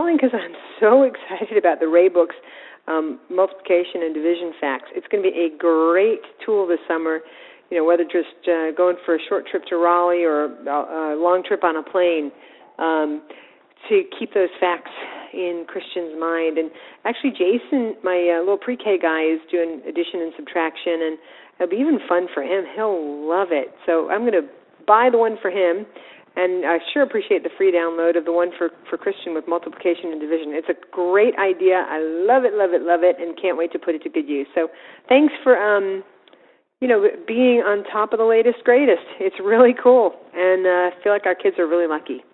calling because I'm so excited about the Ray books, Multiplication and Division Facts. It's going to be a great tool this summer, whether just going for a short trip to Raleigh or a long trip on a plane, to keep those facts in Christian's mind. And actually, Jason, my little pre-K guy, is doing addition and subtraction, and it'll be even fun for him. He'll love it. So I'm going to buy the one for him, and I sure appreciate the free download of the one for Christian with multiplication and division. It's a great idea. I love it, love it, love it, and can't wait to put it to good use. So thanks for being on top of the latest, greatest. It's really cool, and I feel like our kids are really lucky.